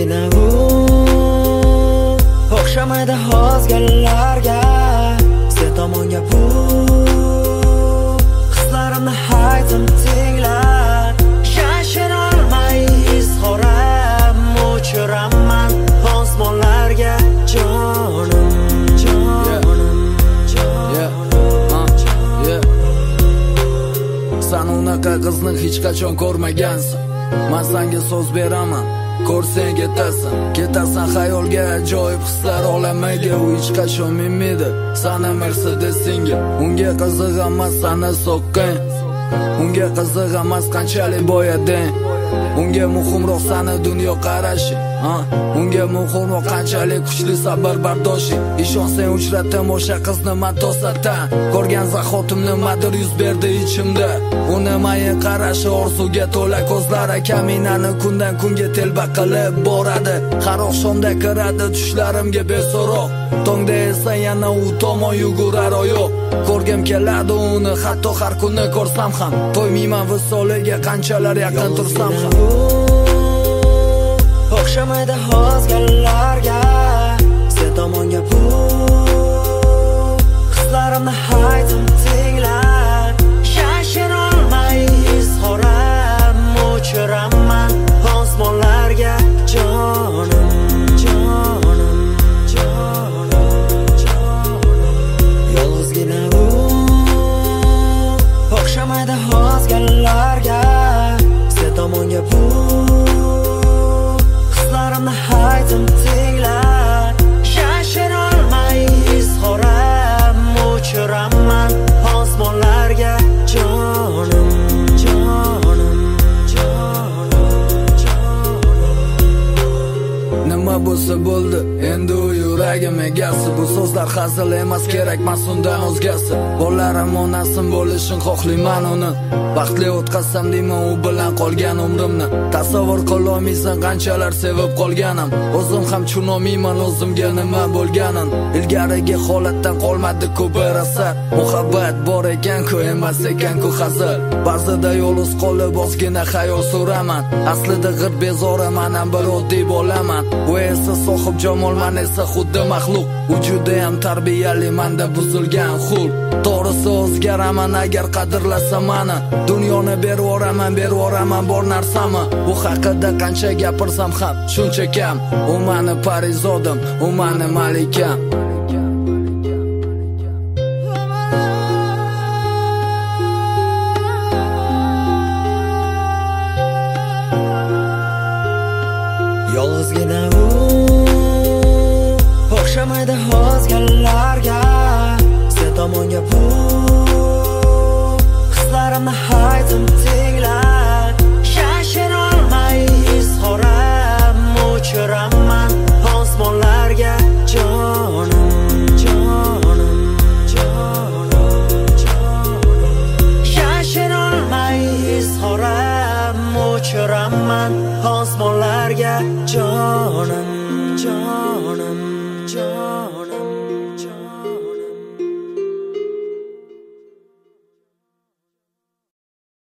Yolg'izgina u o'xshamaydi o'zgalarga. Sen tomonga bu hislarimni haydim tinglar. Shashirolmay izhoram o'chiraman osmonlarga. Jonim, jonim, jonim. Sen unaqa qizni hech qachon ko'rmagansan. Men senga so'z beraman, ko'rsang ketasan xayolga, ajoyib hislar olamiga. U hech qachon minmaydi sani Mercedesinga. Unga qiziq emas sani soqqang, unga qiziq emas qanchalik boyading. Unga muhimroq sani dunyo qarashi, unga muhimroq qanchalik kuchli sabr bardoshing. Ishonsang uchratim o'sha qizni men to'satan. Ko'rgan zahotim nimadir yuz berdi ichimda. Uni mayin qarashi, orzuga to'la ko'zlari kaminani kundan kunga telba qilib boradi. Har oqshomda kiradi tushlarimga beso'roq. Tongda esa yana u tomon yugurar oyoq. Ko'rgim keladi uni hatto har kuni ko'rsam ham. To'ymayman visoliga qanchalar yaqin tursam ham. O'xshamaydi o'zgalarga. Sen tomonga bu hislarimni haydim tinglar. Shashirolmay izhoram o'chiraman osmonlarga. Jonim, jonim, jonim, jonim. Yolg'izgina u o'xshamaydi o'zgalarga. Sen tomonga bu hislarimni haydim tinglar. Shashirolmay izhoram o'chiraman osmonlarga. Jonim, jonim, jonim, jonim. Nima bo'lsa bo'ldi, endi u yuragim egasi. Bu so'zlar hazil emas, kerak mas undan o'zgasi. Bolalarim onasim bo'lishini xohlayman uni. Baxtli o'tkazsam deyman u bilan qolgan umrimni. Tasavvur qilolmaysan qanchalar sevib qolganim. O'zim ham tushunolmayman o'zimga nima bo'lganin. Ilgarigi holatdan qolmadi-ku bir asar. Muhabbat bor ekan-ku, emas ekan-ku hazil. Ba'zida yo'luz qolib ozgina xayol suraman. Aslida g'irt bezoraman, ham bir oddiy bo'laman. U esa sohib jamol, men esa xuddi maxluq. U juda ham tarbiyali, menda buzilgan xulq. To'g'risi o'zgaraman agar qadrlasa meni. Dunyoni bervoraman bor narsami. Bu haqida qancha gapirsam ham shuncha kam. U meni parizodim, u meni malikam. Yolg'izgina u o'xshamaydi o'zgalarga. Sen tomonga bu hislarimni haydim tinglar. Shashirolmay izhoram o'chiraman osmonlarga. Jonim, jonim, jonim, jonim. Shashirolmay izhoram o'chiraman osmonlarga. Jonim, jonim, jonim.